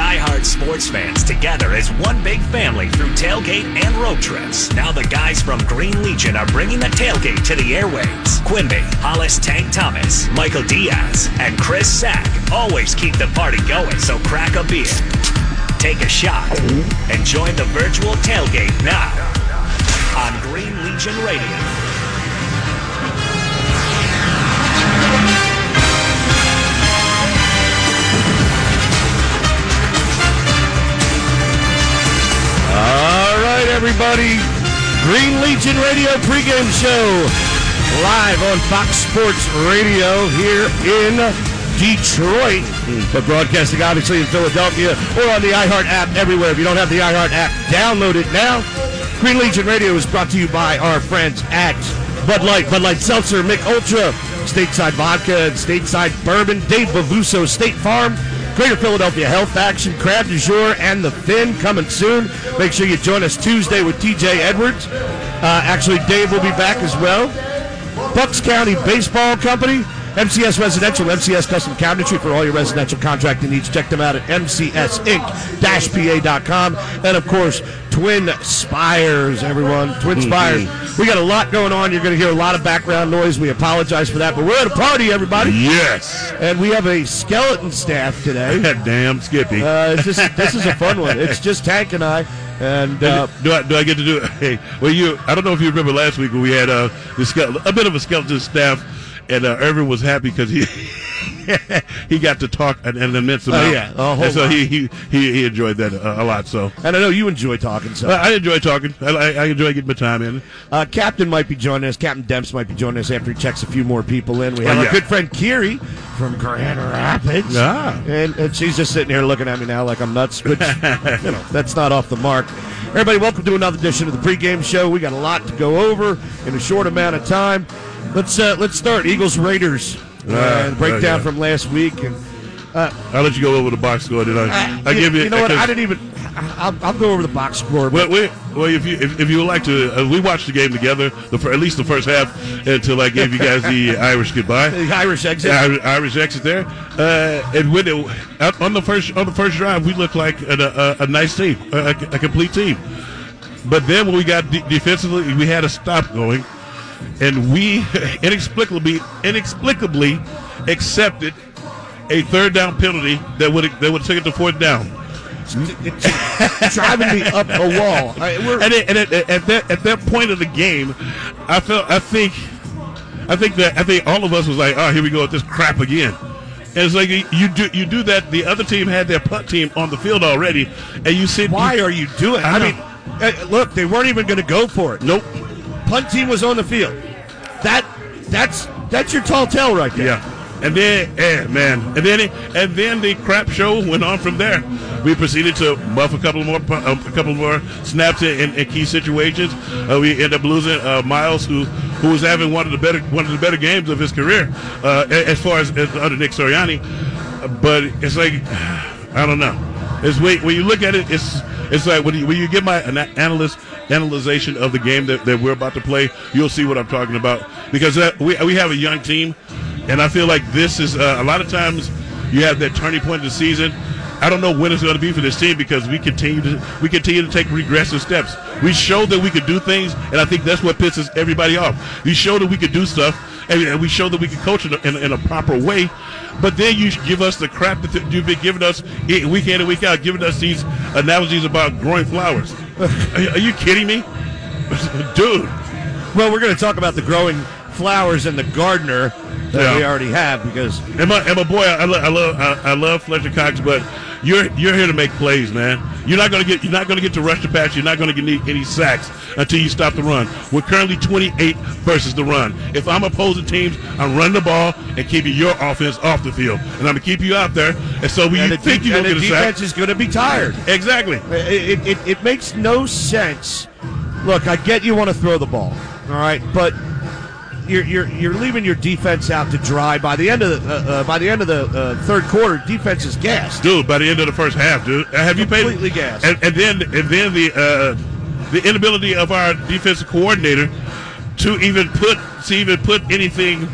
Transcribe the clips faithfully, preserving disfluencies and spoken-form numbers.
diehard sports fans together as one big family through tailgate and road trips. Now the guys from Green Legion are bringing the tailgate to the airwaves. Quimby, Hollis Tank Thomas, Michael Diaz, and Chris Sack always keep the party going, so crack a beer, take a shot, and join the virtual tailgate now on Green Legion Radio. All right, everybody. Green Legion Radio pregame show live on Fox Sports Radio here in Detroit. But broadcasting obviously in Philadelphia or on the iHeart app everywhere. If you don't have the iHeart app, download it now. Green Legion Radio is brought to you by our friends at Bud Light, Bud Light Seltzer, Mick Ultra, Stateside Vodka, and Stateside Bourbon, Dave Bavuso, State Farm, Greater Philadelphia Health Action, Crab du Jour, and The Fin coming soon. Make sure you join us Tuesday with T J Edwards. Uh, actually, Dave will be back as well. Bucks County Baseball Company, M C S Residential, M C S Custom Cabinetry for all your residential contracting needs. Check them out at M C S Inc P A dot com. And, of course, Twin Spires, everyone. Twin Spires. Mm-hmm. We got a lot going on. You're going to hear a lot of background noise. We apologize for that. But we're at a party, everybody. Yes. And we have a skeleton staff today. Damn Skippy. Uh, it's just, this is a fun one. It's just Tank and I. And uh, do I do I get to do it? Hey, well, you. I don't know if you remember last week when we had uh, the skeleton, a bit of a skeleton staff, and uh, Irvin was happy because he he got to talk an, an immense amount. Oh yeah, a whole and so lot. he, he he he enjoyed that a, a lot. So and I know you enjoy talking. So I, I enjoy talking. I, I enjoy getting my time in. Uh, Captain might be joining us. Captain Demps might be joining us after he checks a few more people in. We have oh, our yeah. good friend Kiri from Grand Rapids. Ah. And, and she's just sitting here looking at me now like I'm nuts, which, you know, that's not off the mark. Everybody, welcome to another edition of the pregame show. We got a lot to go over in a short amount of time. Let's uh, let's start Eagles Raiders uh, Uh, breakdown uh, yeah. from last week. And uh, I'll let you go over the box score. Did I? uh, I you, give you. You know what? I didn't even. I'll, I'll go over the box score. Well, we, well, if you if, if you would like to, uh, we watched the game together. The fir- at least the first half until I gave you guys the Irish goodbye. The Irish exit. Irish, Irish exit there, uh, and when it, out on the first on the first drive, we looked like a, a, a nice team, a, a complete team. But then when we got de- defensively, we had a stop going, and we inexplicably inexplicably accepted a third down penalty that would that would have taken it to fourth down. It's driving me up a wall. I, we're, And, it, and it, at that at that point of the game, I felt I think I think that I think all of us was like, oh, here we go with this crap again. And it's like you do you do that. The other team had their punt team on the field already, and you sit. why you, are you doing? I, I mean, uh, look, they weren't even going to go for it. Nope. Punt team was on the field. That that's that's your tall tale right there. Yeah. And then, eh, man, and then, it, and then the crap show went on from there. We proceeded to muff a couple more, a couple more snaps in, in key situations. Uh, we ended up losing uh, Miles, who who was having one of the better one of the better games of his career, uh, as far as, as under Nick Sirianni. But it's like, I don't know. It's when, when you look at it, it's it's like when you, when you get my an analyst analyzation of the game that, that we're about to play, you'll see what I'm talking about. Because that, we we have a young team. And I feel like this is uh, a lot of times you have that turning point of the season. I don't know when it's going to be for this team because we continue to we continue to take regressive steps. We showed that we could do things, and I think that's what pisses everybody off. We showed that we could do stuff, and we showed that we could coach in a, in, in a proper way. But then you give us the crap that you've been giving us week in and week out, giving us these analogies about growing flowers. Are, are you kidding me, dude? Well, we're going to talk about the growing flowers and the gardener that Yeah. we already have because And my, and my boy, I, lo- I love I, I love Fletcher Cox, but you're you're here to make plays, man. You're not gonna get you're not gonna get to rush the pass. You're not gonna get any, any sacks until you stop the run. We're currently twenty-eight versus the run. If I'm opposing teams, I'm running the ball and keeping your offense off the field, and I'm gonna keep you out there. And so when and you the, think de- you're and gonna the get a sack, defense is going to be tired. exactly. It, it, it makes no sense. Look, I get you want to throw the ball, all right, but you're you're you're leaving your defense out to dry. By the end of the uh, uh, by the end of the uh, third quarter, defense is gassed. Dude, by the end of the first half, dude, have you paid Completely gassed. And, and then and then the uh, the inability of our defensive coordinator to even put to even put anything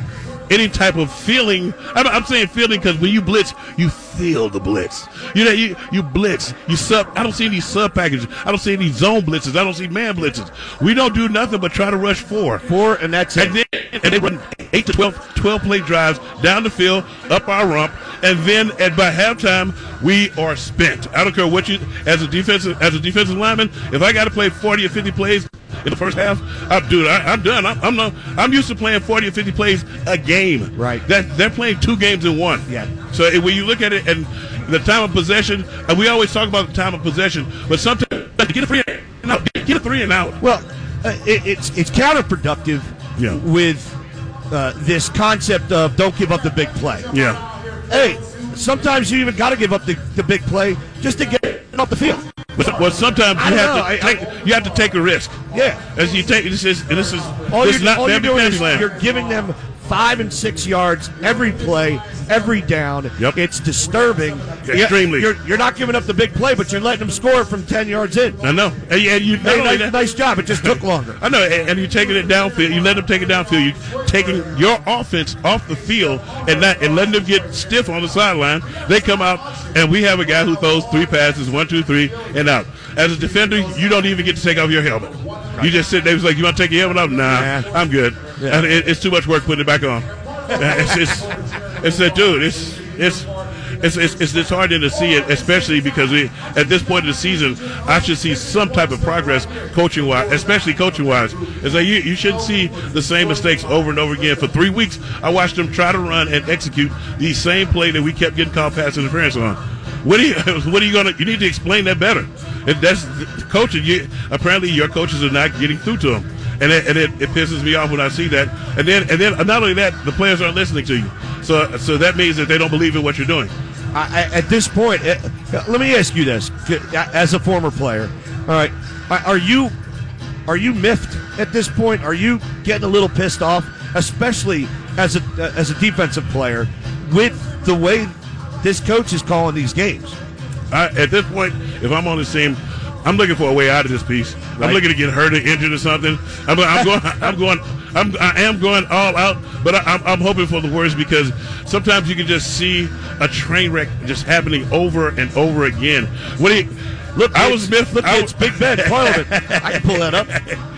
any type of feeling. I'm, I'm saying feeling because when you blitz, you feel the blitz. You know, you you blitz, you sub. I don't see any sub packages. I don't see any zone blitzes. I don't see man blitzes. We don't do nothing but try to rush four, four, and that's it. And then and they run eight to twelve, twelve play drives down the field, up our rump, and then at by halftime we are spent. I don't care what you as a defensive as a defensive lineman. If I got to play forty or fifty plays in the first half, I'm dude, I, I'm done. I'm, I'm not. I'm used to playing forty or fifty plays a game. Right. That they're playing two games in one. Yeah. So when you look at it and the time of possession, and we always talk about the time of possession, but sometimes get a three and out, get a three and out. Well, uh, it, it's it's counterproductive Yeah. with uh, this concept of don't give up the big play. Yeah. Hey, sometimes you even got to give up the, the big play just to get off the field. But well, sometimes I you don't have know. to I- take I- you have to take a risk. Yeah. As you take this is this is All this is you're, not all you're Bambi doing is Fantasyland. you're giving them five and six yards every play, every down. Yep. It's disturbing. Extremely. You're, you're not giving up the big play, but you're letting them score from ten yards in. I know, and, and you not Hey, only nice, that- nice job. It just took longer. I know, and, and you're taking it downfield. You let them take it downfield. You're taking your offense off the field and not and letting them get stiff on the sideline. They come out, and we have a guy who throws three passes, one, two, three, and out. As a defender, you don't even get to take off your helmet. You just sit there. It's like, you want to take your helmet off? Nah, Yeah. I'm good. Yeah. And it, it's too much work putting it back on. it's it's it's a dude. It's it's. It's, it's, it's disheartening to see it, especially because we, at this point in the season, I should see some type of progress coaching-wise, especially coaching-wise. It's like you, you shouldn't see the same mistakes over and over again. For three weeks, I watched them try to run and execute the same play that we kept getting called pass interference on. What are you, what are you going to – you need to explain that better. If that's the coaching, you, apparently your coaches are not getting through to them. And, it, and it, it pisses me off when I see that. And then, and then not only that, the players aren't listening to you. So, so that means that they don't believe in what you're doing. I, I, at this point, uh, let me ask you this: as a former player, all right, are you are you miffed at this point? Are you getting a little pissed off, especially as a uh, as a defensive player, with the way this coach is calling these games? I, at this point, if I'm on the team, I'm looking for a way out of this piece. Right. I'm looking to get hurt or injured or something. I'm, I'm going. I'm going. I'm, I am going all out, but I, I'm, I'm hoping for the worst because sometimes you can just see a train wreck just happening over and over again. What do you Look, I was miffed. Look, I it's was, Big Ben Parliament. I can pull that up.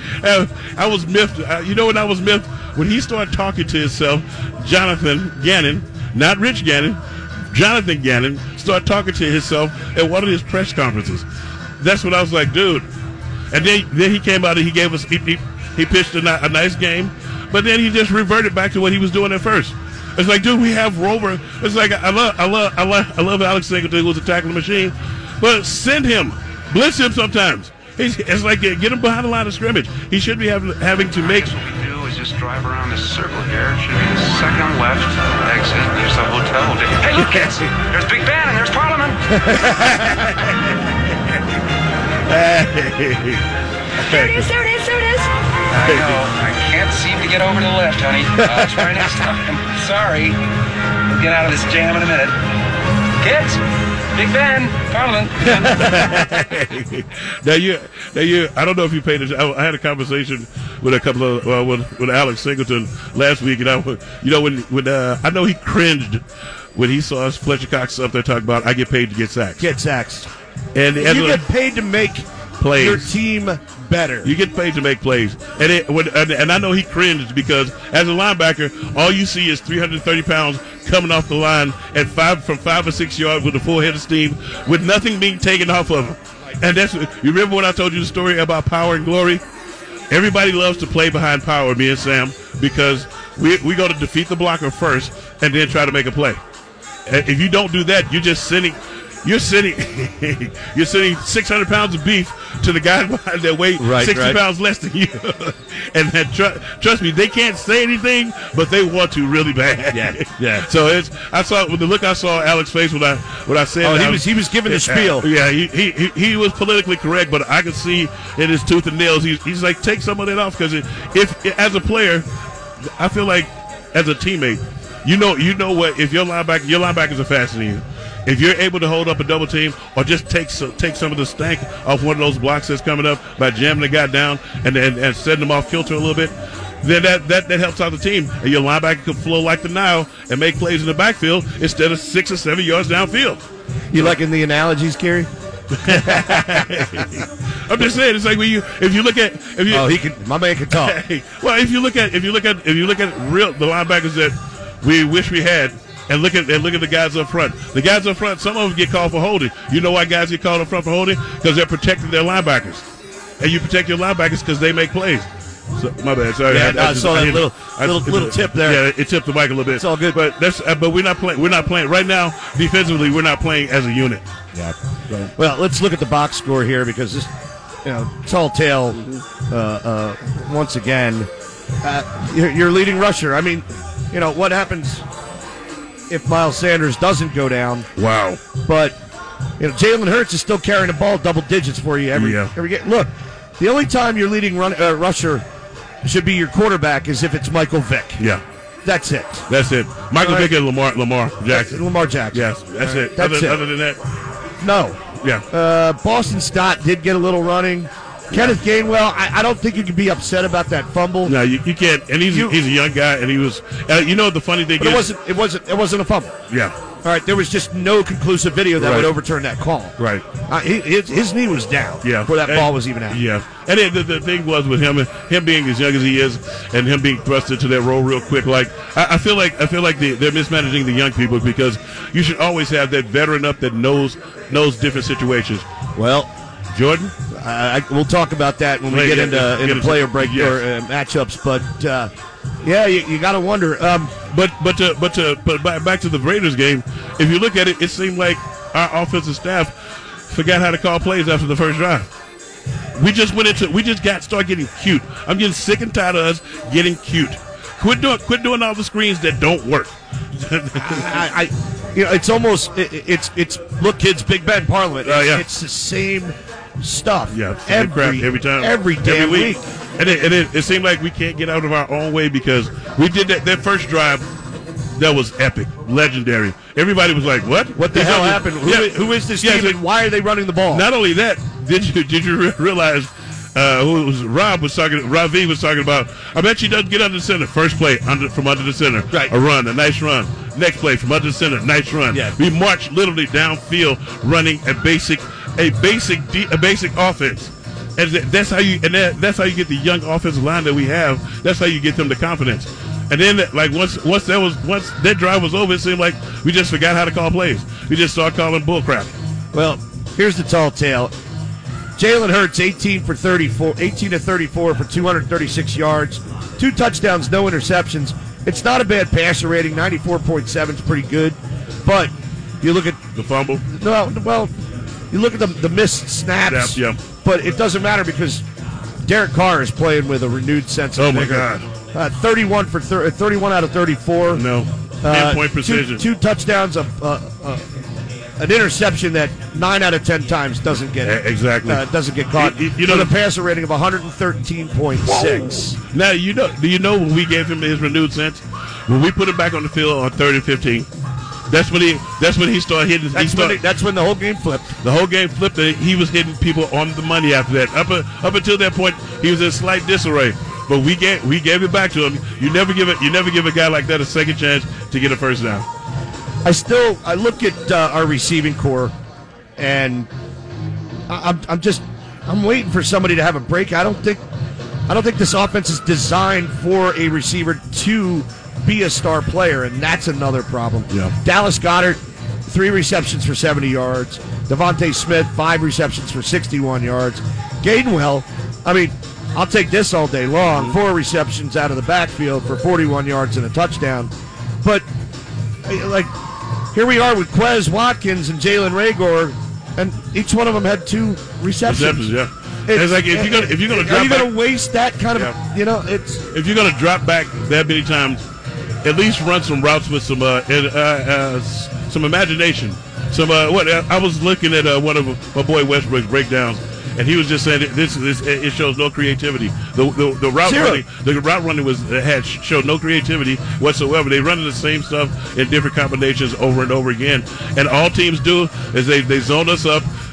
I was miffed. Uh, you know when I was miffed? When he started talking to himself, Jonathan Gannon, not Rich Gannon, Jonathan Gannon, started talking to himself at one of his press conferences. That's when I was like, dude. And then, then he came out and he gave us, he, he, he pitched a, ni- a nice game, but then he just reverted back to what he was doing at first. It's like, dude, we have Rover. It's like, I love, I love, I love, I love Alex Singleton, who's a tackling machine, but send him, blitz him sometimes. He's, it's like, get him behind the line of scrimmage. He should be having, having to make. What we do is just drive around this circle here. It should be the second left exit. There's a hotel. Hey, look, kids! There's Big Ben and there's Parliament. There it is, there it is, there it is. I know. I can't seem to get over to the left, honey. I'll try next time. Sorry. We'll get out of this jam in a minute. Kids, Big Ben, Parliament. now you, now you. I don't know if you paid attention. I, I had a conversation with a couple of well, with, with Alex Singleton last week, and I, you know, when when uh, I know he cringed when he saw us Fletcher Cox up there talking about I get paid to get sacks. Get sacks. And, and you get paid to make plays. your team better. You get paid to make plays, and it, when, and, and I know he cringed because as a linebacker, all you see is three hundred thirty pounds coming off the line at five from five or six yards with a full head of steam, with nothing being taken off of him. And that's you remember when I told you the story about Power and Glory? Everybody loves to play behind Power, me and Sam, because we we go to defeat the blocker first and then try to make a play. And if you don't do that, you're just sitting. You're sitting, you're sitting six hundred pounds of beef to the guy behind that weight right, sixty right. pounds less than you, and that tr- trust me, they can't say anything, but they want to really bad. Yeah, yeah. So it's I saw with the look I saw Alex's face when I when I said Oh, he I was he was giving the uh, spiel. Yeah, he, he he he was politically correct, but I could see in his tooth and nails. He's he's like take some of that off because if as a player, I feel like as a teammate, you know you know what if your linebacker your linebackers are faster than you. If you're able to hold up a double team or just take some, take some of the stank off one of those blocks that's coming up by jamming the guy down and, and, and setting them off kilter a little bit, then that, that, that helps out the team. And your linebacker can flow like the Nile and make plays in the backfield instead of six or seven yards downfield. You liking the analogies, Kerry? I'm just saying, it's like when you, if you look at, if you, oh, he can, my man can talk. Well, if you look at, if you look at, if you look at real the linebackers that we wish we had, and look at and look at the guys up front. The guys up front, some of them get called for holding. You know why guys get called up front for holding? Because they're protecting their linebackers, and you protect your linebackers because they make plays. So, my bad. Sorry, yeah, I, no, I, I just, saw that I little I, little, little tip there. Yeah, it tipped the mic a little bit. It's all good, but that's uh, but we're not playing. We're not playing right now. Defensively, we're not playing as a unit. Yeah. Well, let's look at the box score here because this, you know, tall tale. Uh, uh, once again, uh, your, your leading rusher. I mean, you know what happens if Miles Sanders doesn't go down? Wow. But you know, Jalen Hurts is still carrying the ball double digits for you every yeah. every game. Look, the only time your leading run, uh, rusher should be your quarterback is if it's Michael Vick. Yeah. That's it. That's it. Michael right. Vick and Lamar Lamar Jackson. Lamar Jackson. Yes, that's right. it. That's other, it. Other than that, no. Yeah. Uh, Boston Scott did get a little running. Yeah. Kenneth Gainwell, I, I don't think you can be upset about that fumble. No, you, you can't. And he's you, he's a young guy, and he was. Uh, you know the funny thing but is, it wasn't. It wasn't. It wasn't a fumble. Yeah. All right. There was just no conclusive video that right. would overturn that call. Right. Uh, he, his, his knee was down. Yeah. Before that and, ball was even out. Yeah. And it, the, the thing was with him, him being as young as he is, and him being thrust into that role real quick. Like I, I feel like I feel like they, they're mismanaging the young people because you should always have that veteran up that knows knows different situations. Well, Jordan, uh, I, we'll talk about that when we Play, get yeah, into yeah, into get player into, break yes. or uh, matchups, but uh, yeah, you, you got to wonder. Um, but but to, but to, but back to the Raiders game, if you look at it, it seemed like our offensive staff forgot how to call plays after the first drive. We just went into we just got started getting cute. I'm getting sick and tired of us getting cute. Quit doing quit doing all the screens that don't work. I, I, you know, it's almost it, it's it's look, kids, Big Ben Parliament. It's, uh, yeah. it's the same stuff. Yeah, every crap every time, every damn every week. week. And, it, and it, it seemed like we can't get out of our own way because we did that that first drive. That was epic, legendary. Everybody was like, "What? What the There's hell nothing- happened? Who, Yeah. who is this Yeah, team, so- and why are they running the ball?" Not only that, did you did you re- realize? Uh, who was Rob was talking? Rob V was talking about. I bet she doesn't get under the center. First play under from under the center, Right. A run, a nice run. Next play from under the center, nice run. Yeah. We marched literally downfield, running a basic, a basic, de- a basic offense. And th- that's how you, and that, that's how you get the young offensive line that we have. That's how you get them the confidence. And then, like once once that was once that drive was over, it seemed like we just forgot how to call plays. We just started calling bull crap. Well, here's the tall tale. Jalen Hurts, eighteen for thirty-four, eighteen to thirty-four for two hundred thirty-six yards, two touchdowns, no interceptions. It's not a bad passer rating. ninety-four point seven is pretty good. But you look at The fumble. no, well, you look at the the missed snaps. Snap, yeah. But it doesn't matter because Derek Carr is playing with a renewed sense of Oh my vigor. God. Uh, thirty-one for thir- thirty-one out of thirty-four. No. Uh, Ten point two- precision. Two, touchdowns, of uh, uh, an interception that nine out of ten times doesn't get Eh, exactly. uh, doesn't get caught. You- you know with a the- passer rating of one thirteen point six. Now you know. Do you know when we gave him his renewed sense? When we put him back on the field on third and fifteen, that's when he. That's when he started hitting. That's, he started, when it, that's when the whole game flipped. the whole game flipped. And he was hitting people on the money after that. Up uh, up until that point, he was in slight disarray. But we gave we gave it back to him. You never give it. You never give a guy like that a second chance to get a first down. I still I look at uh, our receiving core, and I, I'm I'm just I'm waiting for somebody to have a break. I don't think I don't think this offense is designed for a receiver to be a star player, and that's another problem. Yeah. Dallas Goedert, three receptions for seventy yards. Devontae Smith, five receptions for sixty-one yards. Gainwell, I mean, I'll take this all day long. Four receptions out of the backfield for forty-one yards and a touchdown. But, like, here we are with Quez Watkins and Jalen Reagor, and each one of them had two receptions. Receptions, yeah. It's, like if you're gonna if you're gonna drop are you back, going to waste that kind of, Yeah. you know, it's if you're gonna drop back that many times, at least run some routes with some uh, uh, uh some imagination. Some uh, what I was looking at uh, one of my boy Westbrook's breakdowns, and he was just saying this this it shows no creativity. The the, the route Zero. running the route running was had showed no creativity whatsoever. They running the same stuff in different combinations over and over again, and all teams do is they they zone us up.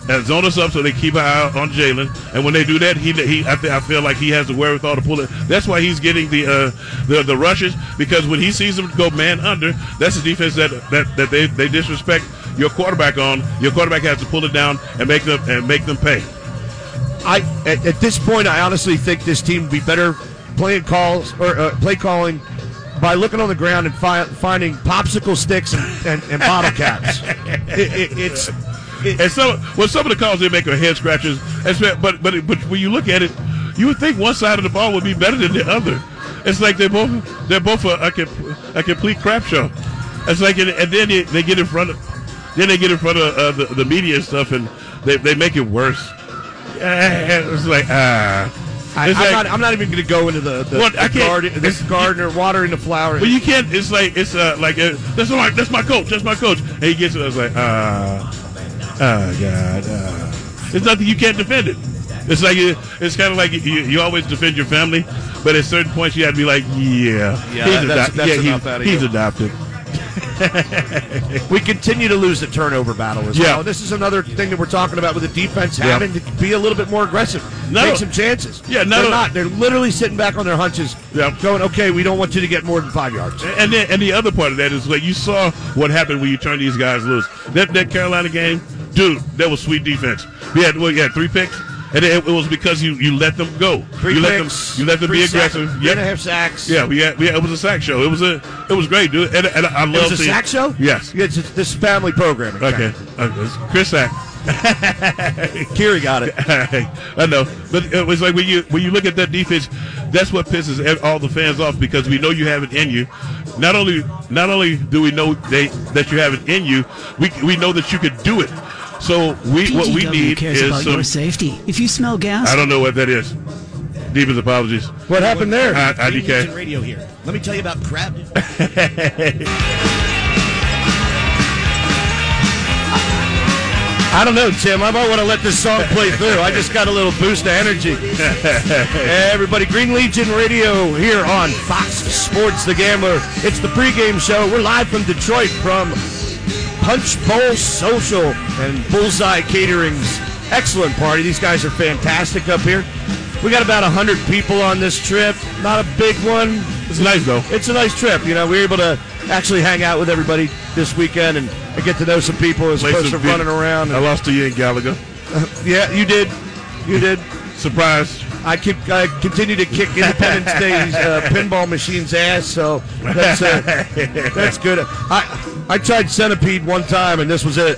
uh, zone us up so they keep an eye on Jalen. And when they do that, he he I, th- I feel like he has the wherewithal to pull it. That's why he's getting the uh, the the rushes, because when he sees them go man under, that's the defense that that, that they, they disrespect your quarterback on. Your quarterback has to pull it down and make them and make them pay. I at, at this point, I honestly think this team would be better playing calls or uh, play calling by looking on the ground and fi- finding popsicle sticks and, and, and bottle caps. It, it, it's it, and some well, some of the calls they make are head scratches. But but but when you look at it, you would think one side of the ball would be better than the other. It's like they're both they're both a, a, a complete crap show. It's like and then they, they get in front of then they get in front of uh, the, the media and stuff, and they they make it worse. It's like ah. Uh, I, I'm, like, not, I'm not even going to go into the the, well, the, garden, the gardener watering the flower. But you can't. It's like it's uh, like uh, that's my that's my coach. That's my coach. And he gets it. I was like, ah, uh, oh god. Uh. It's nothing. You can't defend it. It's like it's kind of like you, you always defend your family, but at certain points you have to be like, yeah, yeah, he's, that's, ado- that's yeah, enough he, out of he's you. adopted. We continue to lose the turnover battle as yeah. well. This is another thing that we're talking about with the defense yeah. having to be a little bit more aggressive, no. take some chances. Yeah, no, they're no. not. They're literally sitting back on their hunches, yeah. going, "Okay, we don't want you to get more than five yards." And then, and the other part of that is like you saw what happened when you turned these guys loose. That that Carolina game, dude, that was sweet defense. We had well, you had three picks. And it, it was because you, you let them go. Three you picks, let them you let them be aggressive. Sack, three and a half sacks. Yeah, we had, we had, it was a sack show. It was a it was great, dude. And, and I love it was a seeing, sack show. Yes, it's, it's this family programming. Okay, okay. It's Chris Sack. Kiri got it. I know, but it was like when you when you look at that defense, that's what pisses all the fans off, because we know you have it in you. Not only not only do we know they, that you have it in you, we we know that you could do it. So we what we need cares is about some, your safety. If you smell gas, I don't know what that is. Deepest apologies. What happened there? I, I D K. Radio here. Let me tell you about crab. I don't know, Tim. I might want to let this song play through. I just got a little boost of energy. Hey, everybody, Green Legion Radio here on Fox Sports The Gambler. It's the pregame show. We're live from Detroit from Punch Bowl Social and Bullseye Catering's excellent party. These guys are fantastic up here. We got about one hundred people on this trip. Not a big one. It's nice, though. It's a nice trip. You know, we were able to actually hang out with everybody this weekend and, and get to know some people as opposed to running around. And, I lost to you in Gallagher. Uh, yeah, you did. You did. Surprise. I keep I continue to kick Independence Day's uh, pinball machine's ass, so that's uh, that's good. I I tried Centipede one time, and this was it.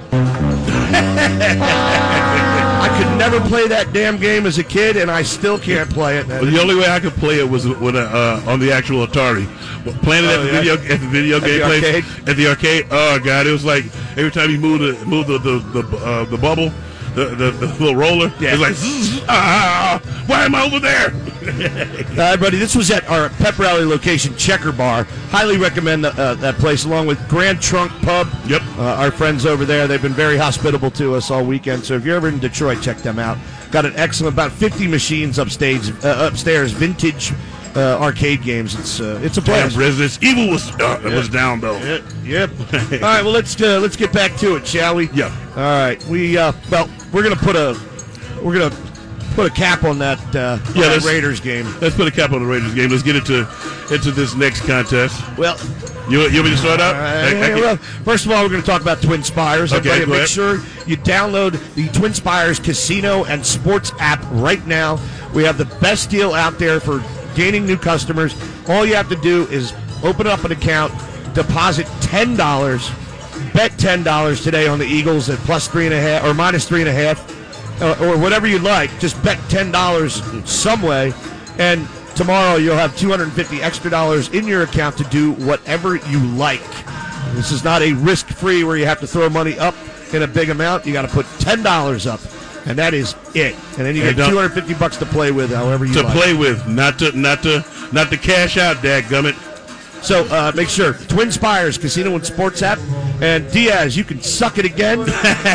I could never play that damn game as a kid, and I still can't play it. Well, the only way I could play it was with a, uh, on the actual Atari. Playing it oh, at, the yeah. video, at the video at game the place. arcade? At the arcade. Oh, God. It was like every time you move the move the, the, the, uh, the bubble, the, the, the little roller, yeah. it's like, zzz, ah, why am I over there? All right, buddy, this was at our Pep Rally location, Checker Bar. Highly recommend the, uh, that place, along with Grand Trunk Pub. Yep. Uh, our friends over there, they've been very hospitable to us all weekend. So if you're ever in Detroit, check them out. Got an excellent, about fifty machines upstage, uh, upstairs, vintage uh, arcade games. It's uh, it's a Damn, blast. Resident Evil was uh, Yep. was down though. Yep. yep. All right, well let's uh, let's get back to it, shall we? Yeah. All right, we uh, well we're gonna put a we're gonna put a cap on that, uh, on Yeah, that let's- Raiders game. Let's put a cap on the Raiders game. Let's get into into this next contest. Well. You, you want me to start out? Uh, I- I yeah, can- well, first of all, we're going to talk about Twin Spires. Okay, Everybody, go make ahead. sure you download the Twin Spires Casino and Sports app right now. We have the best deal out there for gaining new customers. All you have to do is open up an account, deposit ten dollars, bet ten dollars today on the Eagles at plus three and a half or minus three and a half, uh, or whatever you like. Just bet ten dollars some way, and tomorrow you'll have two hundred fifty extra dollars in your account to do whatever you like. This is not a risk-free where you have to throw money up in a big amount. You got to put ten dollars up, and that is it. And then you Hey, get don't- two hundred fifty bucks to play with, however you to like. play with, not to not to not to cash out, dadgummit. So uh, make sure Twin Spires Casino and Sports app. And Diaz, you can suck it again.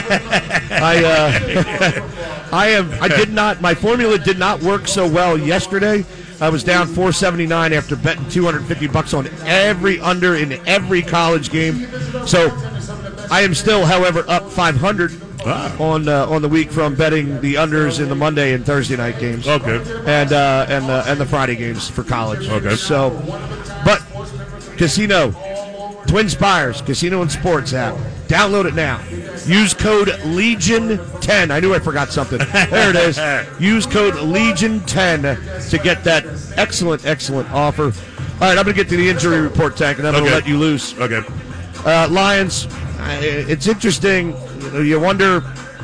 I uh, I have I did not my formula did not work so well yesterday. I was down four seventy-nine after betting two hundred fifty bucks on every under in every college game. So I am still, however, up five hundred. Ah. on uh, on the week from betting the unders in the Monday and Thursday night games. Okay. And uh, and uh, and the Friday games for college. Okay. So, but casino, Twin Spires Casino and Sports app. Download it now. Use code Legion ten. I knew I forgot something. There it is. Use code Legion ten to get that excellent, excellent offer. All right, I'm going to get to the injury report, Tank, and then I'm Okay. going to let you loose. Okay. Uh, Lions, uh, it's interesting. You know, you wonder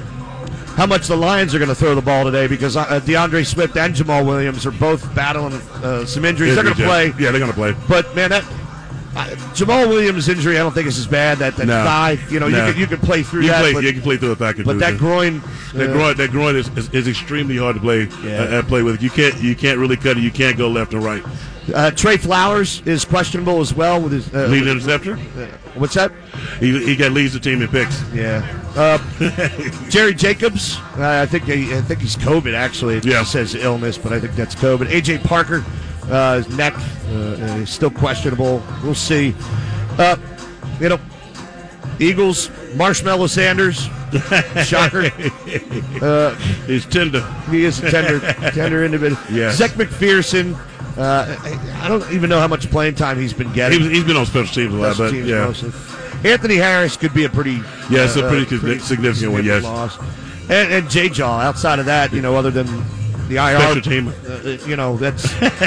how much the Lions are going to throw the ball today because uh, DeAndre Swift and Jamal Williams are both battling uh, some injuries. They're going to play. Yeah, they're going to play. But, man, that uh, Jamal Williams' injury I don't think is as bad. That, that No. thigh, you know, No. you, could, you could play through You that. can play, but, you can play through a thigh but that contusion. groin. That uh, groin, that groin is, is, is extremely hard to play Yeah. uh, uh, play with. You can't you can't really cut it. You can't go left and right. Uh, Trey Flowers is questionable as well with his uh, Lead with- interceptor. uh, what's that? He, he got leads the team in picks. Yeah. Uh, Jerry Jacobs, uh, I think I think he's COVID actually. It Yeah. says illness, but I think that's COVID. A J Parker, uh, his neck uh, is still questionable. We'll see. Uh, you know, Eagles, Marshmallow Sanders, shocker. Uh, He's tender. he is a tender, tender individual. Yes. Zach McPherson. Uh, I I don't even know how much playing time he's been getting. He was, he's been on special teams a lot, Special but teams yeah. mostly. Anthony Harris could be a pretty Yeah, it's a uh, pretty uh, signi- significant one, yes. loss. And, and J Jaw. Outside of that, you know, other than the I R Special team. uh, you know, that's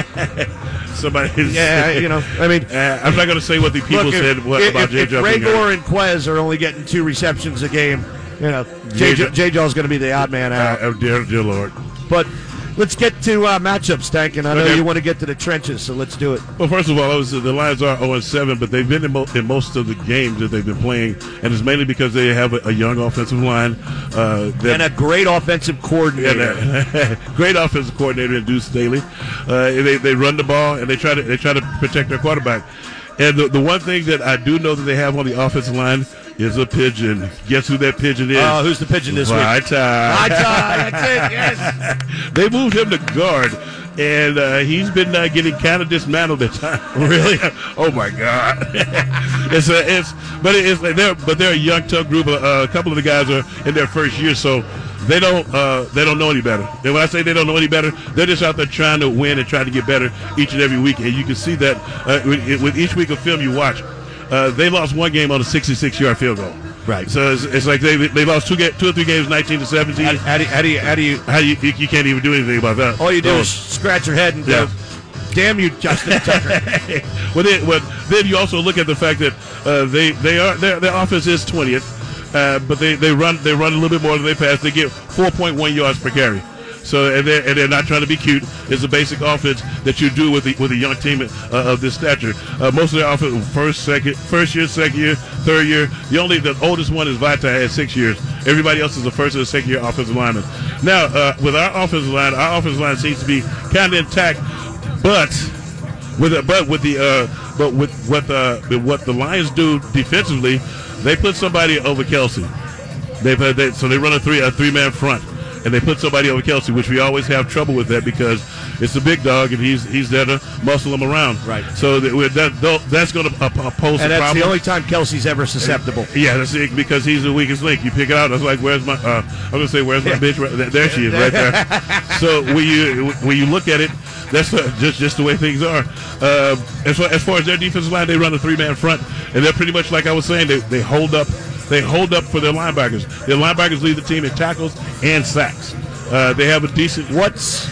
Somebody. yeah, you know. I mean, Uh, I'm not going to say what the people look, if, said what, if, about if, J if J. Raygor and Quez are only getting two receptions a game, you know, J-Jaw- J Jaw's going to be the odd man out. Uh, oh, dear, dear Lord. But let's get to uh, matchups, Tank, and I know Okay. you want to get to the trenches, so let's do it. Well, first of all, I was, the Lions are oh and seven, but they've been in, mo- in most of the games that they've been playing, and it's mainly because they have a, a young offensive line. Uh, that, And a great offensive coordinator. and a great offensive coordinator in Deuce Staley. Uh, they they run the ball and they try to they try to protect their quarterback. And the the one thing that I do know that they have on the offensive line is a pigeon. Guess who that pigeon is? Oh, who's the pigeon this week? Vitae. Vitae, that's it, yes. They moved him to guard, and uh, he's been uh, getting kind of dismantled at times. Really? Oh my God! it's a, it's, but it's like they're but they're a young tough group. Uh, a couple of the guys are in their first year, so they don't uh, they don't know any better. And when I say they don't know any better, they're just out there trying to win and trying to get better each and every week. And you can see that uh, with, with each week of film you watch. Uh, they lost one game on a sixty-six yard field goal. Right. So it's, it's like they they lost two ga- two or three games, nineteen to seventeen. How, how, do you, how do you, how do you, How you, you you can't even do anything about that. all you do So- is scratch your head and Yeah. go, damn you, Justin Tucker. well, then, well, then you also look at the fact that uh, they they are their, their offense is twentieth, uh, but they, they run they run a little bit more than they pass. They get four point one yards per carry. So and they're, and they're not trying to be cute. It's a basic offense that you do with the, with a young team uh, of this stature. Uh, most of their offense, first, second, first year, second year, third year. The only the oldest one is Vitae at six years. Everybody else is a first or second year offensive lineman. Now uh, with our offensive line, our offensive line seems to be kind of intact, but with the, but with the uh, but with what the what the Lions do defensively, they put somebody over Kelsey. They've had they, so they run a three a three man front. And they put somebody over Kelsey, which we always have trouble with that because it's a big dog and he's he's there to muscle him around. Right. So that, we're- that that's going to uh, pose And a that's problem. the only time Kelsey's ever susceptible. Yeah, that's it, because he's the weakest link. You pick it out. I was like, "Where's my?" Uh, I'm gonna say, "Where's my bitch?" Right, there- there she is, right there. So when you when you look at it, that's uh, just just the way things are. Uh, as far as far as their defensive line, they run a three man front, and they're pretty much like I was saying. They they hold up. They hold up for their linebackers. Their linebackers lead the team in tackles and sacks. Uh, they have a decent. What's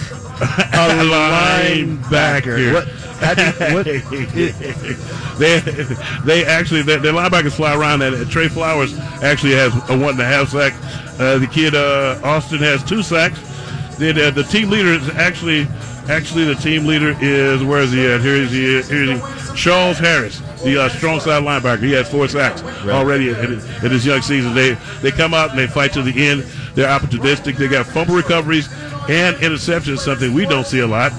a linebacker? What? How do you- what? they they actually their, their linebackers fly around. And Trey Flowers actually has a one and a half sack. Uh, the kid uh, Austin has two sacks. Then uh, the team leader is actually actually the team leader is where is he at? Here is he. Here is he. Charles Harris, the uh, strong side linebacker. He has four sacks already in, in his young season. They they come out and they fight to the end. They're opportunistic. They got fumble recoveries and interceptions, something we don't see a lot.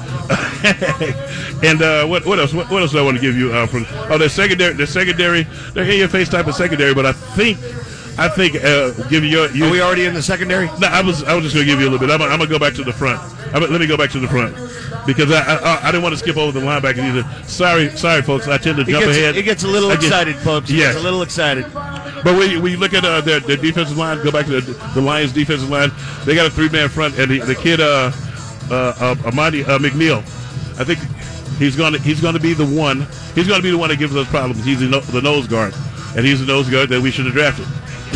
and uh, what what else? What, what else do I want to give you? Uh, from oh, the secondary, the secondary, they're in your face type of secondary. But I think, I think, uh, give you your. You, Are we already in the secondary? no, I was I was just gonna give you a little bit. I'm, I'm gonna go back to the front. I'm, let me go back to the front because I I, I didn't want to skip over the linebackers either. Sorry, sorry, folks. I tend to It jump gets, ahead. it gets a little I get- excited, folks. It Yes. gets a little excited. But when you, when you look at uh, their, their defensive line, go back to the, the Lions' defensive line. They got a three-man front, and the, the kid uh, uh, uh, Amani uh, McNeil, I think he's going to he's going to be the one. He's going to be the one that gives us problems. He's the, no, the nose guard, and he's the nose guard that we should have drafted.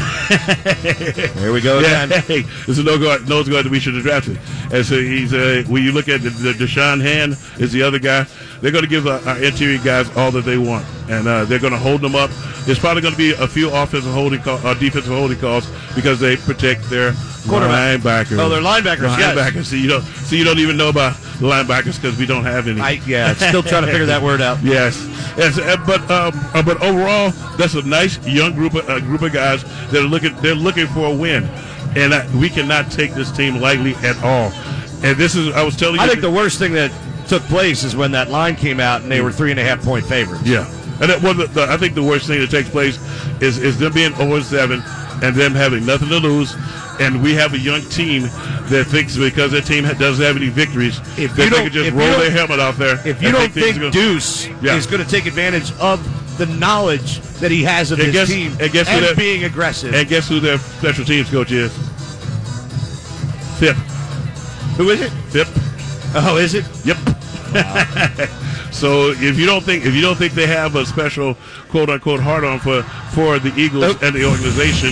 There we go again. Yeah, hey, it's a no guard, nose guard that we should have drafted. And so he's uh, when you look at the, the Deshaun Hand is the other guy. They're going to give our, our interior guys all that they want, and uh, they're going to hold them up. There's probably going to be a few offensive holding call, uh, defensive holding calls because they protect their linebackers. Oh, they're linebackers. Linebackers. Yes. So you don't. So you don't even know about the linebackers because we don't have any. I, yeah, still trying to figure that word out. Yes, yes, uh, but um, uh, but overall, that's a nice young group of uh, group of guys that are looking. They're looking for a win, and uh, we cannot take this team lightly at all. And this is, I was telling you. I think the worst thing that took place is when that line came out and they were three and a half point favorites. Yeah, and that, well, the, the, I think the worst thing that takes place is is them being oh and seven and them having nothing to lose. And we have a young team that thinks because their team doesn't have any victories, if that you they don't, can just if roll you don't, their helmet out there. If you don't think gonna, Deuce yeah. is going to take advantage of the knowledge that he has of and his guess, team and, guess and that, being aggressive. And guess who their special teams coach is? Fip. Who is it? Fip. Oh, is it? Yep. Wow. So if you don't think if you don't think they have a special quote unquote hard on for for the Eagles oh. and the organization.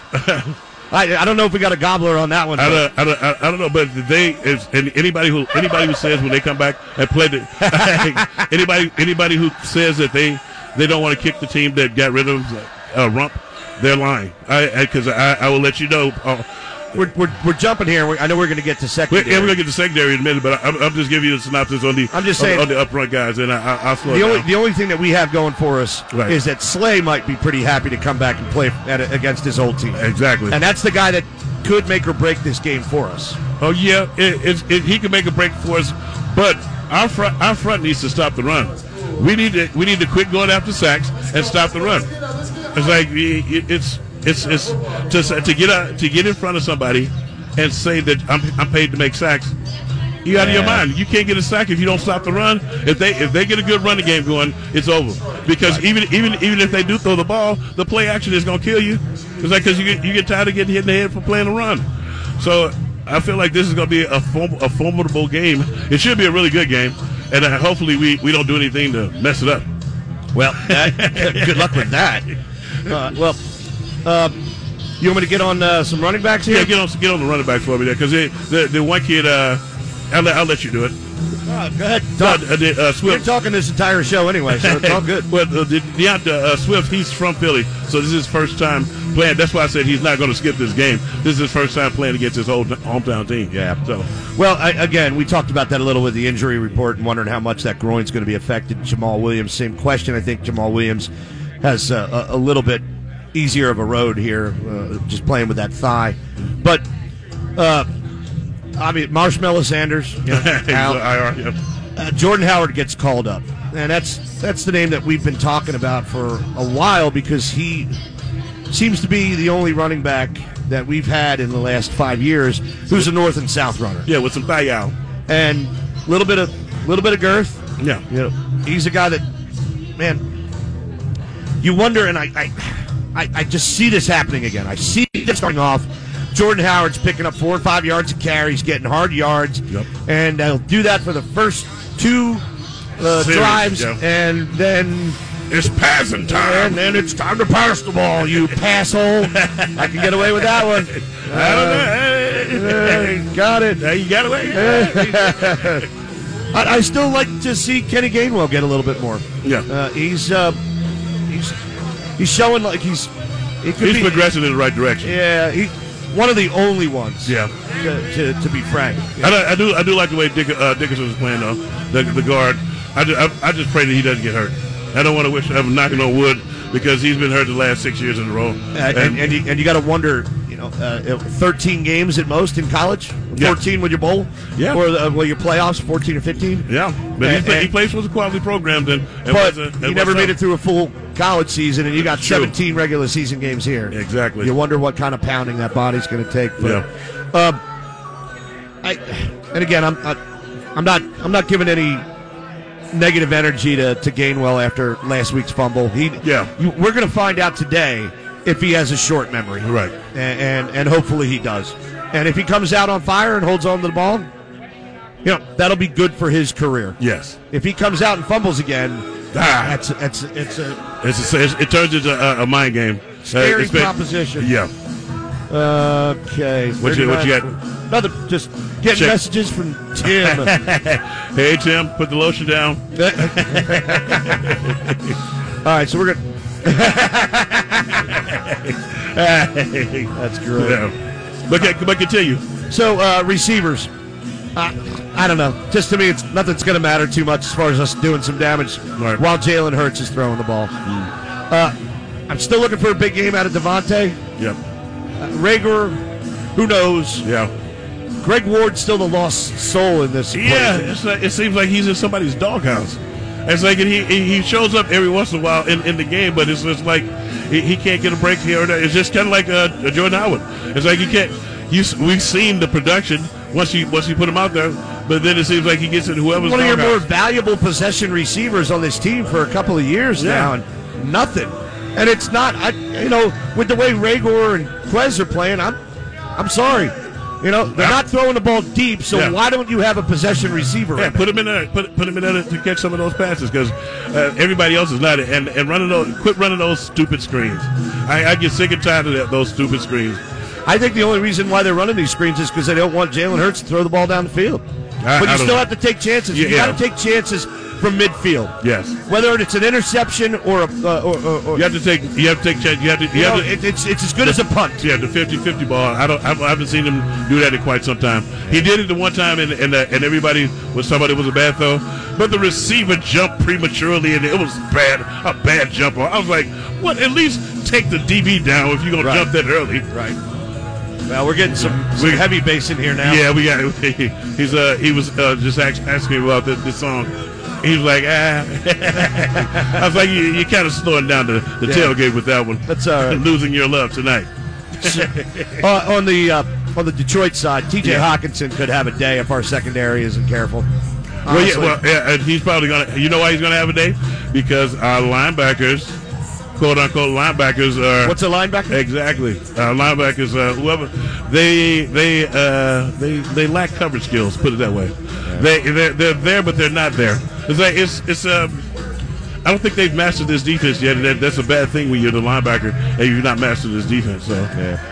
I, I don't know if we got a gobbler on that one. I don't, I don't, I don't know, but they is and anybody who anybody who says when they come back and play the anybody anybody who says that they they don't want to kick the team that got rid of uh, Rump, they're lying. I because I, I, I will let you know. Uh, We're, we're, we're jumping here. We're, I know we're going to get to secondary. Yeah, we're going to get to secondary in a minute, but I'm, I'm just giving you the synopsis on the I'm just on, saying, on the upfront guys, and I, I'll slow the it only, down. The only thing that we have going for us right. is that Slay might be pretty happy to come back and play at, against his old team. Exactly. And that's the guy that could make or break this game for us. Oh, yeah, it, it, it, he can make a break for us, but our front, our front needs to stop the run. We need to we need to quit going after sacks and stop the run. It's like it, it's it's it's to to get a, to get in front of somebody and say that I'm I'm paid to make sacks. You out of your mind. You can't get a sack if you don't stop the run. If they if they get a good running game going, it's over. Because right. even even even if they do throw the ball, the play action is gonna kill you. It's like because you get you get tired of getting hit in the head for playing a run. So I feel like this is gonna be a form, a formidable game. It should be a really good game, and uh, hopefully we, we don't do anything to mess it up. Well, that, good luck with that. Uh, well. Uh, You want me to get on uh, some running backs here? Yeah, get on get on the running back for me there, because the the one kid, uh, I'll let I'll let you do it. Uh, go ahead. Talk. Uh, the, uh, Swift. You're talking this entire show anyway, so it's all good. Well, uh, De- Deonta uh, Swift, he's from Philly, so this is his first time playing. That's why I said he's not going to skip this game. This is his first time playing against his old hometown team. Yeah. So, well, I, again, we talked about that a little with the injury report and wondering how much that groin's going to be affected. Jamal Williams, same question. I think Jamal Williams has uh, a, a little bit easier of a road here, uh, just playing with that thigh. But, uh, I mean, Marshmallow Sanders, you know, Al, I R, yeah. uh, Jordan Howard gets called up. And that's that's the name that we've been talking about for a while because he seems to be the only running back that we've had in the last five years who's a north and south runner. Yeah, with some thigh out. And a little bit of little bit of girth. Yeah. You know, he's a guy that, man, you wonder, and I, I I, I just see this happening again. I see this starting off. Jordan Howard's picking up four or five yards of carries, getting hard yards, yep. and they'll do that for the first two uh, Series, drives, yeah. and then it's passing time. And then it's time to pass the ball, you passhole. I can get away with that one. I don't know. Uh, got it. Uh, you got away. I, I still like to see Kenny Gainwell get a little bit more. Yeah, uh, he's uh, he's. He's showing like he's he could he's be, progressing in the right direction. Yeah, he one of the only ones. Yeah, to, to, to be frank. Yeah. I, I do I do like the way Dick, uh, Dickerson is playing though. The, the guard. I just, I, I just pray that he doesn't get hurt. I don't want to wish I'm knocking on wood because he's been hurt the last six years in a row. Uh, and, and, and you, and you got to wonder, you know, uh, thirteen games at most in college, fourteen yeah. with your bowl, yeah, or uh, well, your playoffs, fourteen or fifteen. Yeah, but and, he, and, he plays for the quality program then. But a, he never made it through a full college season, and you got True. seventeen regular season games here. Exactly. You wonder what kind of pounding that body's going to take. But, yeah. Um, I and again, I'm I, I'm not I'm not giving any negative energy to, to Gainwell after last week's fumble. He yeah. You, we're going to find out today if he has a short memory. Right. And, and, and hopefully he does. And if he comes out on fire and holds on to the ball, you know, that'll be good for his career. Yes. If he comes out and fumbles again, Ah. that's, that's, it's a It's a, it's, it turns into a, a mind game. scary Uh, it's been- proposition. Yeah. Okay. What you- what you got? Nothing. Just getting Check. messages from Tim. Hey, Tim, put the lotion down. All right, so we're going to. That's great. Yeah. But, but continue. So, uh, receivers. Uh, I don't know. Just to me, it's nothing's going to matter too much as far as us doing some damage Right. while Jalen Hurts is throwing the ball. Uh, I'm still looking for a big game out of Devontae. Yep. Uh, Rager, who knows? Yeah. Greg Ward's still the lost soul in this Yeah, equation. it's like, it seems like he's in somebody's doghouse. It's like he he shows up every once in a while in, in the game, but it's just like he, he can't get a break here or there. It's just kind of like uh, Jordan Howard. It's like he can't. You, we've seen the production once you once you put him out there, but then it seems like he gets in whoever's One of your more doghouse. valuable possession receivers on this team for a couple of years Yeah. now, and nothing. And it's not, I, you know, with the way Rager and Quez are playing, I'm, I'm sorry. You know, they're Yeah. not throwing the ball deep, so Yeah. why don't you have a possession receiver? Yeah, right put him in there. Put put him in there to catch some of those passes because uh, everybody else is not. And and running those, quit running those stupid screens. I, I get sick and tired of that, those stupid screens. I think the only reason why they're running these screens is because they don't want Jalen Hurts to throw the ball down the field. I- but I you don't still know. have to take chances. Yeah, you yeah. got to take chances from midfield. Yes, Whether it's an interception or a, uh, or, or, or you have to take. You have to take. chance- You have to. You you know, have to. it, it's it's as good as a punt. Yeah, the fifty-fifty ball. I don't. I haven't seen him do that in quite some time. He did it the one time, and and, uh, and everybody was talking about it was a bad throw. But the receiver jumped prematurely, and it was bad. A bad jump. I was like, what? At least take the D B down if you're gonna Right. jump that early. Right. Well, we're getting some, some We- heavy bass in here now. Yeah, we got. He's uh he was uh, just ask, asking me about this, this song. He was like, ah. I was like, you, you're kind of slowing down the, the Yeah. tailgate with that one. That's all right. Losing your love tonight. uh, on the uh, on the Detroit side, T J Yeah. Hawkinson could have a day if our secondary isn't careful. Well, yeah, Honestly. well, yeah, and he's probably gonna. You know why he's gonna have a day? Because our linebackers, quote unquote linebackers, are What's a linebacker? exactly uh, linebackers. Uh, whoever they they uh, they they lack coverage skills. Put it that way. They they're, they're there, but they're not there. It's like it's it's um. I don't think they've mastered this defense yet. And that, that's a bad thing when you're the linebacker and you've not mastered this defense. So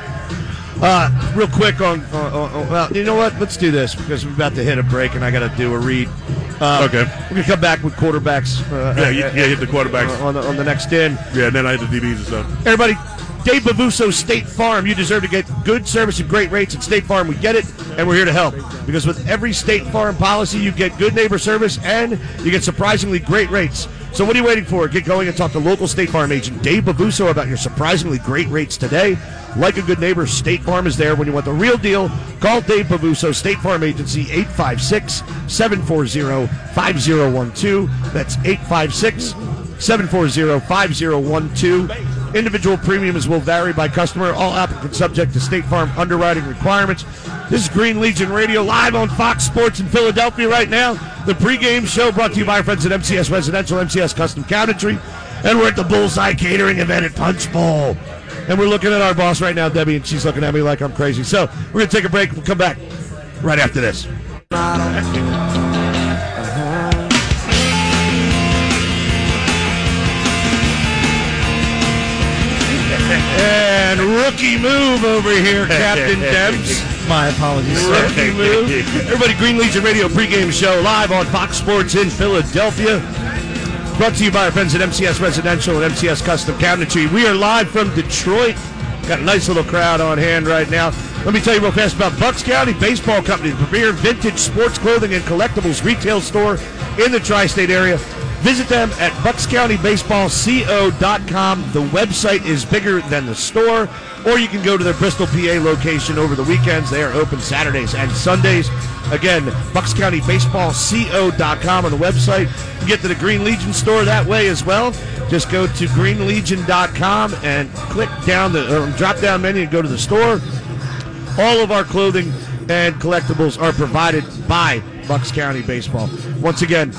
Uh, real quick on, on, on, on- well, you know what? Let's do this because we're about to hit a break and I got to do a read. Uh, Okay. We're gonna come back with quarterbacks. Uh, yeah, you, yeah, hit the quarterbacks. on the on the next in. Yeah, and then I hit the D Bs and stuff. Everybody, Dave Bavuso, State Farm. You deserve to get good service and great rates at State Farm. We get it, and we're here to help. Because with every State Farm policy, you get good neighbor service and you get surprisingly great rates. So what are you waiting for? Get going and talk to local State Farm agent Dave Bavuso about your surprisingly great rates today. Like a good neighbor, State Farm is there when you want the real deal. Call Dave Bavuso, State Farm Agency, eight five six, seven four zero, five zero one two. That's eight five six, seven four zero, five zero one two. Individual premiums will vary by customer. All applicants subject to State Farm underwriting requirements. This is Green Legion Radio live on Fox Sports in Philadelphia right now. The pregame show brought to you by our friends at M C S Residential, M C S Custom Cabinetry, and we're at the Bullseye Catering event at Punch Bowl. And we're looking at our boss right now, Debbie, and she's looking at me like I'm crazy. So we're going to take a break. We'll come back right after this. And rookie move over here, Captain Debs. My apologies. Rookie move. Everybody, Green Legion Radio pregame show live on Fox Sports in Philadelphia. Brought to you by our friends at M C S Residential and M C S Custom Cabinetry. We are live from Detroit. Got a nice little crowd on hand right now. Let me tell you real fast about Bucks County Baseball Company, the premier vintage sports clothing and collectibles retail store in the tri-state area. Visit them at bucks county baseball co dot com. The website is bigger than the store, or you can go to their Bristol, P A location over the weekends. They are open Saturdays and Sundays. Again, bucks county baseball co dot com on the website. You can get to the Green Legion store that way as well. Just go to green legion dot com and click down the uh, drop-down menu and go to the store. All of our clothing and collectibles are provided by Bucks County Baseball. Once again,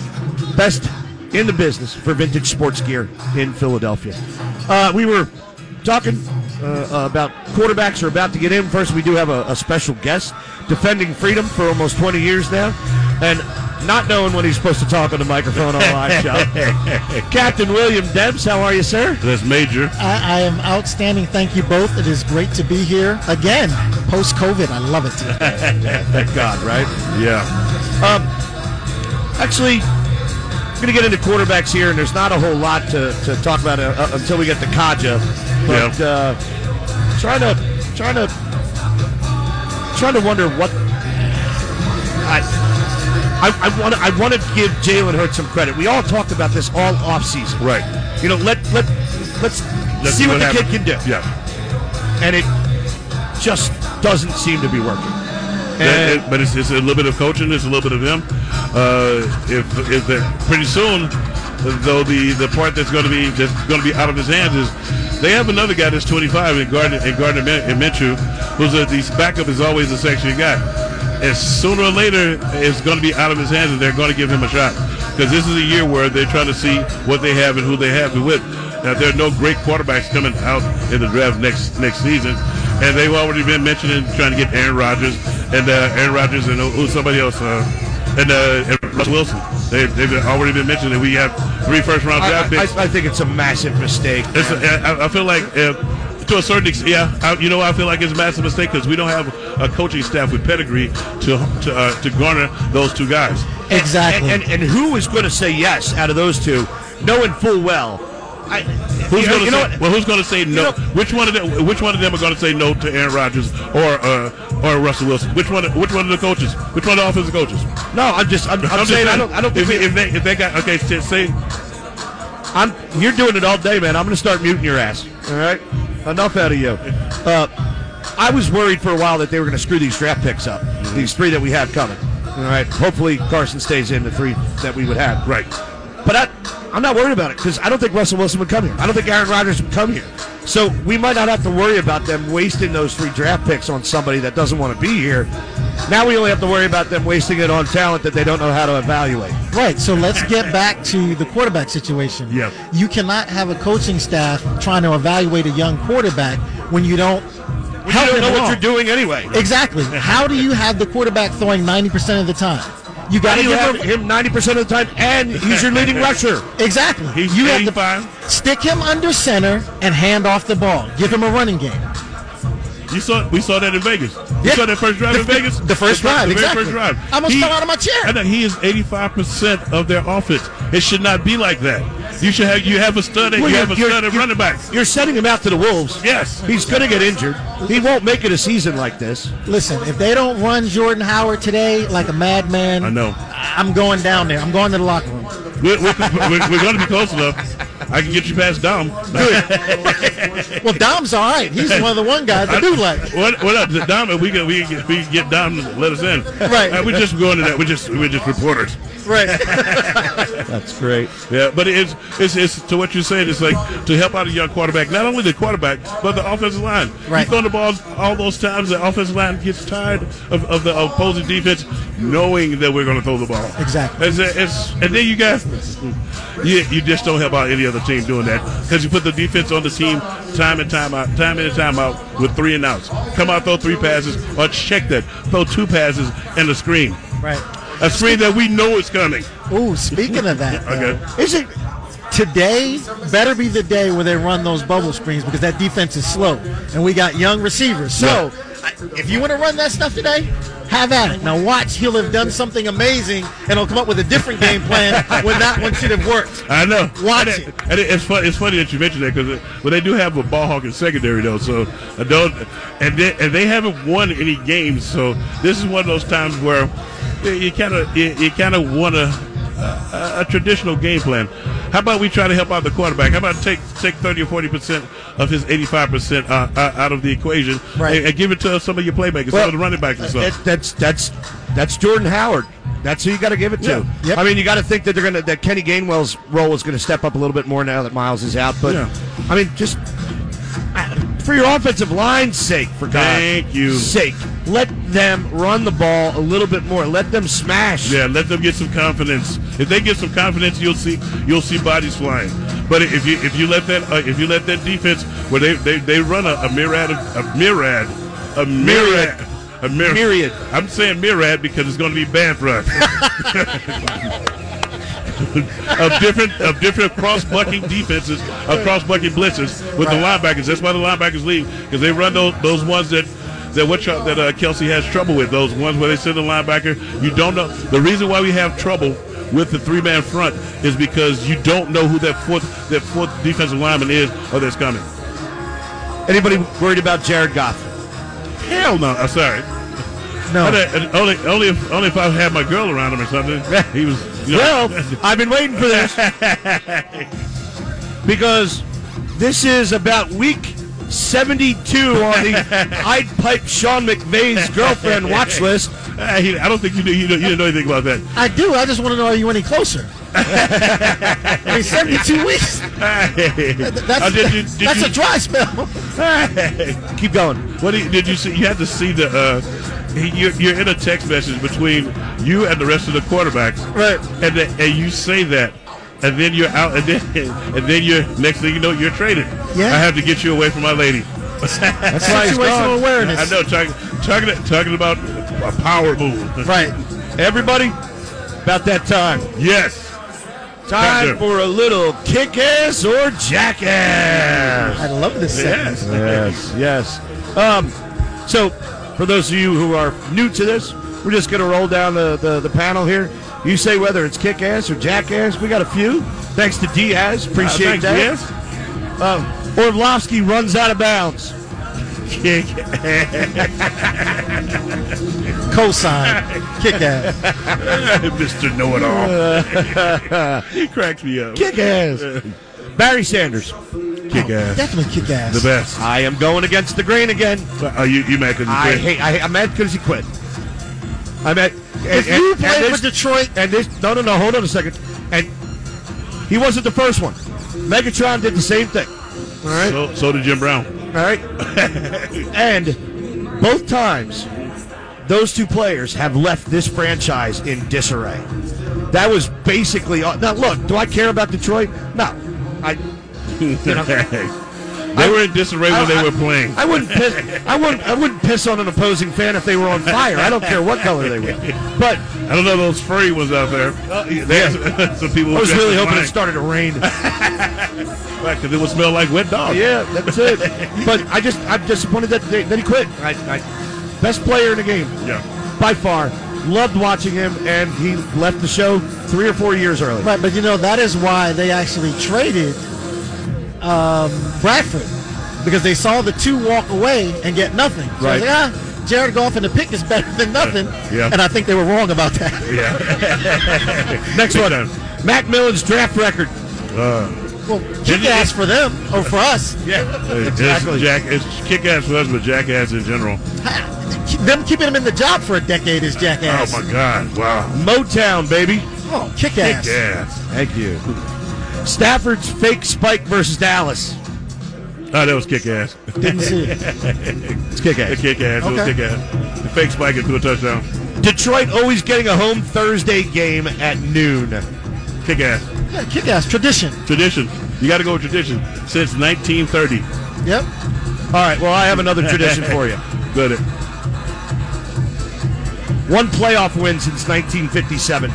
best in the business for vintage sports gear in Philadelphia. Uh, we were talking uh, about quarterbacks are about to get in. First, we do have a, a special guest defending freedom for almost twenty years now, and not knowing when he's supposed to talk on the microphone on a live show. Captain William Debs, how are you, sir? That's Major. I, I am outstanding. Thank you both. It is great to be here again, post-COVID. I love it. Thank God, right? Yeah. Um, actually, I'm going to get into quarterbacks here, and there's not a whole lot to, to talk about uh, uh, until we get to Kaja. But Yeah. uh, trying to trying to trying to wonder what I. I, I want to I want to give Jalen Hurts some credit. We all talked about this all offseason. Right. You know, let let let's, Let's see what, what the happens. kid can do. Yeah. And it just doesn't seem to be working. That- And it- but it's, it's a little bit of coaching. It's a little bit of him. Uh, if if the, pretty soon, though, the, the part that's going to be that's going to be out of his hands is they have another guy that's twenty-five in Gardner and Gardner Min- Minshew, who's a, the backup is always a section guy. And sooner or later, it's going to be out of his hands, and they're going to give him a shot. Because this is a year where they're trying to see what they have and who they have to with. Now, there are no great quarterbacks coming out in the draft next next season. And they've already been mentioning trying to get Aaron Rodgers and uh, Aaron Rodgers and uh, who's somebody else, uh, and, uh, and Russell Wilson. They, they've already been mentioning that we have three first-round I, draft I, picks. I think it's a massive mistake. It's a, I, I feel like, uh, to a certain extent, yeah, I, you know, I feel like it's a massive mistake because we don't have a coaching staff with pedigree to to, uh, to garner those two guys. Exactly. And, and, and who is going to say yes out of those two, knowing full well? I, Who's you know, going to you know say? what? Well, who's going to say no? You know- which one of them? Which one of them are going to say no to Aaron Rodgers or uh, or Russell Wilson? Which one? Which one of the coaches? Which one of the offensive coaches? No, I'm just I'm, I'm, I'm just saying, I saying, don't I don't think if, we, if they if they got okay, say, say I'm you're doing it all day, man. I'm going to start muting your ass. All right, enough out of you. Uh, I was worried for a while that they were going to screw these draft picks up. These three that we have coming. All right, hopefully Carson stays in the three that we would have. right. But I, I'm not worried about it because I don't think Russell Wilson would come here. I don't think Aaron Rodgers would come here. So we might not have to worry about them wasting those three draft picks on somebody that doesn't want to be here. Now we only have to worry about them wasting it on talent that they don't know how to evaluate. Right, so let's get back to the quarterback situation. Yeah. You cannot have a coaching staff trying to evaluate a young quarterback when you don't You help don't him know what along. you're doing anyway. Exactly. How do you have the quarterback throwing ninety percent of the time? You How got do to you give have him him ninety percent of the time, and he's your leading rusher? exactly. He's you have eighty-five. to stick him under center and hand off the ball. Give him a running game. You saw we saw that in Vegas. You Yeah. saw that first drive The- in Vegas. the first fir- drive, the very exactly. first drive. I almost He- fell out of my chair. I know he is eighty-five percent of their offense. It should not be like that. You should have you have a stud. Well, you you're- have a you're- stud at you're- running back. You're sending him out to the Wolves. Yes. He's going to get injured. He won't make it a season like this. Listen, if they don't run Jordan Howard today like a madman, I know. I'm going down there. I'm going to the locker room. We're, we're, we're, we're going to be close enough. I can get you past Dom. Well, Dom's all right. He's one of the one guys that do like. What? What up, Dom? We can we can, we can get Dom to let us in. Right. Uh, we're just going to that. We're just we're just reporters. Right. That's great. Yeah, but it's, it's it's to what you're saying. It's like to help out a young quarterback. Not only the quarterback, but the offensive line. Right. You throw the ball all those times. The offensive line gets tired of, of the opposing defense, knowing that we're going to throw the ball. Exactly. It's, it's, and then you guys, you, you just don't help out any other team doing that because you put the defense on the team time and time out, time in and time out with three and outs. Come out, throw three passes, or check that. Throw two passes and a screen. Right. A screen that we know is coming. Ooh, speaking of that, though, Okay. is it today better be the day where they run those bubble screens because that defense is slow and we got young receivers. So I, if you want to run that stuff today, have at it. Now watch, he'll have done something amazing and he'll come up with a different game plan when that one should have worked. I know. Watch and it. it. And it, it's funny. It's funny that you mentioned that because well, they do have a ball hawking secondary though. So I don't, and they, and they haven't won any games. So this is one of those times where you kind of you, you kind of want a, a a traditional game plan. How about we try to help out the quarterback? How about take take thirty or forty percent of his eighty-five percent uh, uh, out of the equation Right. and, and give it to some of your playmakers, some of the running backs and stuff. That, that's that's that's Jordan Howard. That's who you got to give it to. Yeah. Yep. I mean, you got to think that they're gonna that Kenny Gainwell's role is going to step up a little bit more now that Miles is out. But Yeah. I mean, just uh, for your offensive line's sake, for God's Thank you. sake, let them run the ball a little bit more. Let them smash. Yeah, let them get some confidence. If they get some confidence, you'll see you'll see bodies flying. But if you if you let that uh, if you let that defense where they they, they run a, a myriad of, a myriad a myriad a myriad. Myriad. I'm saying myriad because it's going to be bad for us. of different of different cross-bucking defenses, of cross-bucking blitzes with Right. the linebackers. That's why the linebackers leave, because they run those those ones that that what y'all- that uh, Kelsey has trouble with. Those ones where they send the linebacker. You don't know the reason why we have trouble with the three-man front is because you don't know who that fourth that fourth defensive lineman is or that's coming. Anybody worried about Jared Goff? Hell no. I'm sorry. No. I didn't- Only only if only if I had my girl around him or something. He was. You know, Well, I've been waiting for this because this is about week seventy-two on the I'd Pipe Sean McVay's girlfriend watch list. I he- I don't think you knew you, know, you didn't know anything about that. I do. I just want to know, are you any closer? I mean, seventy-two weeks. That's, Uh, did you- did that's you- a dry spell. Keep going. What did you, did you see? You had to see the. Uh, he- you're, you're in a text message between you and the rest of the quarterbacks, Right. and the, and you say that, and then you're out, and then and then you're next thing you know you're traded. Yeah. I have to get you away from my lady. That's why he's Situational gone. awareness. I know, talking talking talking about a power move. Right. Everybody, about that time. Yes. Time Yes, sir. for a little kick-ass or jackass. I love this segment. Yes. Yes, yes. Um, so, for those of you who are new to this, we're just going to roll down the, the, the panel here. You say whether it's kick-ass or jackass. We got a few. Thanks to Diaz. Appreciate Uh, thanks, that. Diaz. Uh, Orlovsky runs out of bounds. Kick. Cosign. Kick ass. Mister Know-it-all. He cracks me up. Kick-ass. Barry Sanders. Kick ass. Definitely kick ass. The best. I am going against the grain again. Uh, you, you mad 'cause you I quit? hate. I, I'm mad because he quit. I'm at. If you played with Detroit, and this, no, no, no. Hold on a second. And he wasn't the first one. Megatron did the same thing. All right. So, so did Jim Brown. All right. And both times, those two players have left this franchise in disarray. That was basically all. Now, look, do I care about Detroit? No. I. You know, They were in disarray when I- they I- were playing. I wouldn't piss. I wouldn't. I wouldn't piss on an opposing fan if they were on fire. I don't care what color they were. But I don't know those furry ones out there. yeah. Some people. I was dressed really in hoping it black. started to rain. Because it would smell like wet dog. Yeah, that's it. But I just, I'm disappointed that they, that he quit. I, I, best player in the game Yeah. by far. Loved watching him, and he left the show three or four years early. right, but you know, that is why they actually traded um, Bradford, because they saw the two walk away and get nothing. So Right. yeah, Jared Goff and the pick is better than nothing. Yeah. And I think they were wrong about that. Yeah. Next one, Mac Millen's draft record. Uh, Well, kick ass for them or for us. Yeah, It's, Jack, it's kick-ass for us, but jackass in general. Them keeping him in the job for a decade is jackass. Oh, my God. Wow. Motown, baby. Oh, kick ass. Kick-ass. Thank you. Stafford's fake spike versus Dallas. Oh, that was kick-ass. Didn't see it. It's kick-ass. Kick-ass. It was Okay. kick-ass. The fake spike into a touchdown. Detroit always getting a home Thursday game at noon. Kick-ass. Yeah, kick ass. Tradition. Tradition. You got to go with tradition. Since nineteen thirty. Yep. All right, well, I have another tradition for you. Good. One playoff win since nineteen fifty-seven.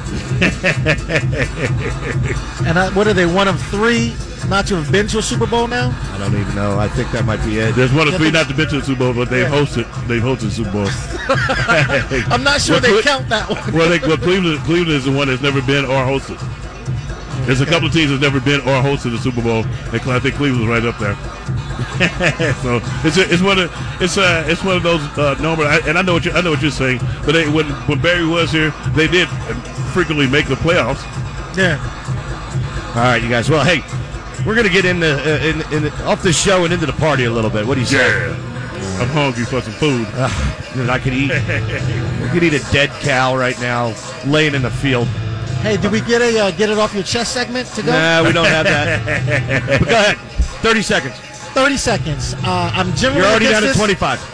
And I, what are they, one of three not to have been to a Super Bowl now? I don't even know. I think that might be it. There's one of Yeah, three but- not to been to the Super Bowl, but they've Yeah. hosted. They've hosted Super Bowl. I'm not sure Well, they Cle- count that one. Well, they, well, Cleveland, Cleveland is the one that's never been or hosted. There's a couple of teams that's never been or hosted the Super Bowl, and I think Cleveland's right up there. So it's a, it's one of it's uh it's one of those uh, number. I, and I know what you I know what you're saying, but they, when when Barry was here, they did frequently make the playoffs. Yeah. All right, you guys. Well, hey, we're gonna get in the uh, in, in the, off the show and into the party a little bit. What do you say? Yeah, I'm hungry for some food. Dude, I could eat. I could eat a dead cow right now, laying in the field. Hey, did we get a uh, get it off your chest segment to go? Nah, we don't have that. But go ahead. Thirty seconds. thirty seconds. Uh, I'm generally You're already against down to this. twenty-five.